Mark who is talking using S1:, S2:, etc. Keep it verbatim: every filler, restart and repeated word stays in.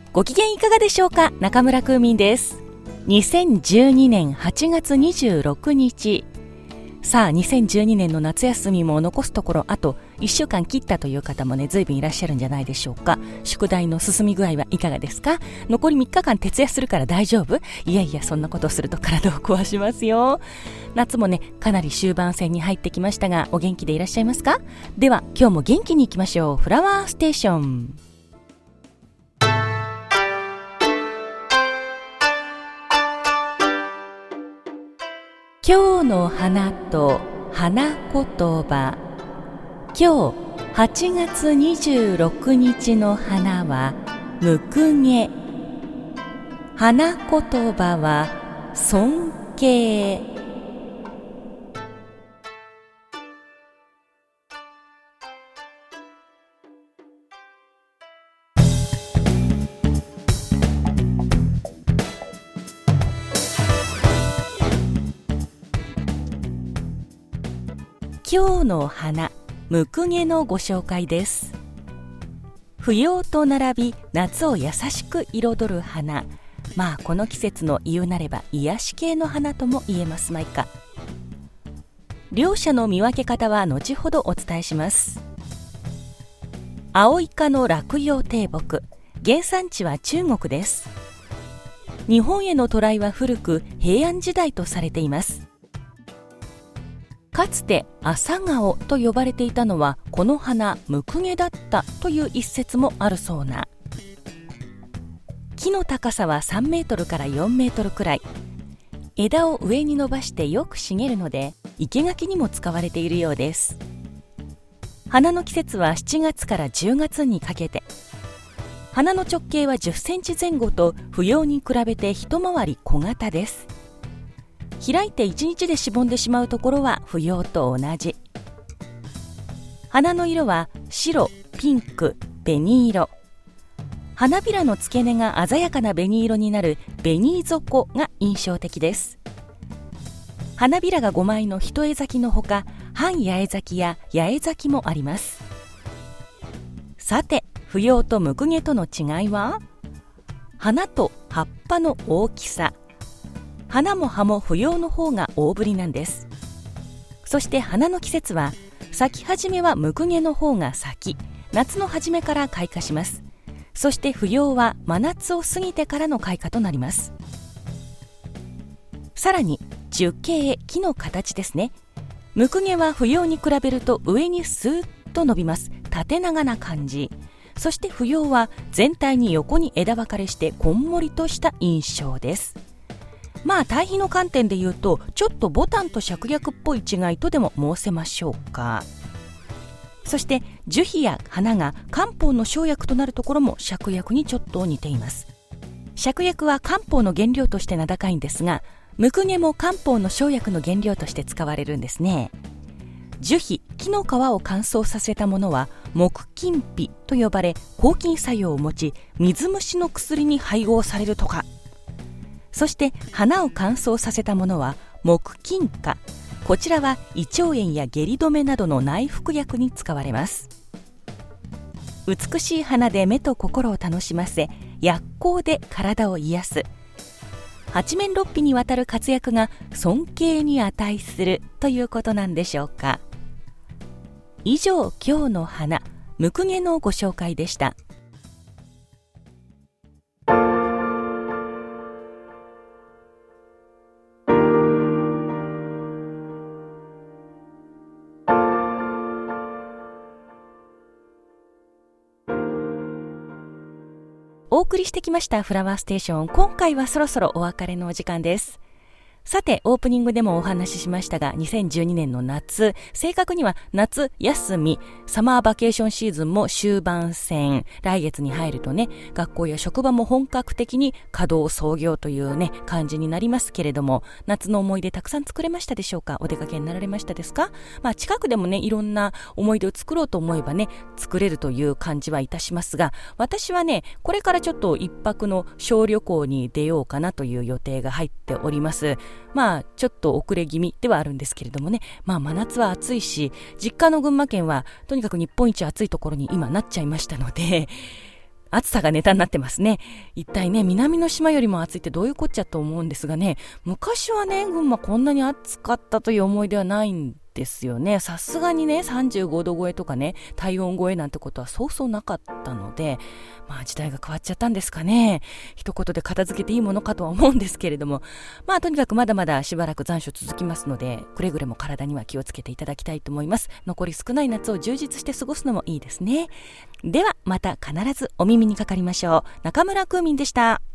S1: ご機嫌いかがでしょうか。中村空民です。にせんじゅうにねんはちがつにじゅうろくにち、さあにせんじゅうにねんの夏休みも残すところあといっしゅうかん切ったという方もね、随分いらっしゃるんじゃないでしょうか。宿題の進み具合はいかがですか。残りみっかかん徹夜するから大丈夫？いやいや、そんなことすると体を壊しますよ。夏もね、かなり終盤戦に入ってきましたが、お元気でいらっしゃいますか。では今日も元気にいきましょう。フラワーステーション。今日の花と花言葉。今日はちがつにじゅうろくにちの花はむくげ。花言葉は尊敬。今日の花、むくげのご紹介です。不要と並び夏を優しく彩る花。まあこの季節の言うなれば癒し系の花とも言えますまいか。両者の見分け方は後ほどお伝えします。アオイ科の落葉低木、原産地は中国です。日本への渡来は古く平安時代とされています。かつて朝顔と呼ばれていたのはこの花むくげだったという一説もあるそうな。木の高さはさんメートルからよんメートルくらい。枝を上に伸ばしてよく茂るので生垣にも使われているようです。花の季節はしちがつからじゅうがつにかけて。花の直径はじゅっセンチぜん後と不要に比べて一回り小型です。開いていちにちでしぼんでしまうところは不要と同じ。花の色は白、ピンク、紅色。花びらの付け根が鮮やかな紅色になる紅底が印象的です。花びらがごまいの一重咲きのほか、半八重咲きや八重咲きもあります。さて、不要とむくげとの違いは、花と葉っぱの大きさ。花も葉も不要の方が大ぶりなんです。そして花の季節は咲き始めはむくげの方が先、夏の初めから開花します。そして不要は真夏を過ぎてからの開花となります。さらに樹形、木の形ですね。むくげは不要に比べると上にスーッと伸びます。縦長な感じ。そして不要は全体に横に枝分かれしてこんもりとした印象です。まあ対比の観点で言うとちょっとボタンと芍薬っぽい違いとでも申せましょうか。そして樹皮や花が漢方の生薬となるところも芍薬にちょっと似ています。芍薬は漢方の原料として名高いんですが、むくげも漢方の生薬の原料として使われるんですね。樹皮、木の皮を乾燥させたものは木金皮と呼ばれ、抗菌作用を持ち水虫の薬に配合されるとか。そして花を乾燥させたものは木金花。こちらは胃腸炎や下痢止めなどの内服薬に使われます。美しい花で目と心を楽しませ、薬効で体を癒す。八面六臂にわたる活躍が尊敬に値するということなんでしょうか。以上、今日の花、むくげのご紹介でした。お送りしてきましたフラワーステーション。今回はそろそろお別れのお時間です。さて、オープニングでもお話ししましたが、にせんじゅうにねんの夏、正確には夏休み、サマーバケーションシーズンも終盤戦、来月に入るとね、学校や職場も本格的に稼働創業というね、感じになりますけれども、夏の思い出たくさん作れましたでしょうか。お出かけになられましたですか。まあ近くでもね、いろんな思い出を作ろうと思えばね、作れるという感じはいたしますが、私はね、これからちょっと一泊の小旅行に出ようかなという予定が入っております。まあちょっと遅れ気味ではあるんですけれどもね、まあ真夏は暑いし、実家の群馬県はとにかく日本一暑いところに今なっちゃいましたので、 暑さがネタになってますね。一体ね、南の島よりも暑いってどういうこっちゃと思うんですがね、昔はね、群馬こんなに暑かったという思い出はないんですよね。さすがにね、さんじゅうごど超えとかね、体温超えなんてことはそうそうなかったので、まあ時代が変わっちゃったんですかね。一言で片付けていいものかとは思うんですけれども、まあとにかくまだまだしばらく残暑続きますので、くれぐれも体には気をつけていただきたいと思います。残り少ない夏を充実して過ごすのもいいですね。ではまた必ずお耳にかかりましょう。中村クーミンでした。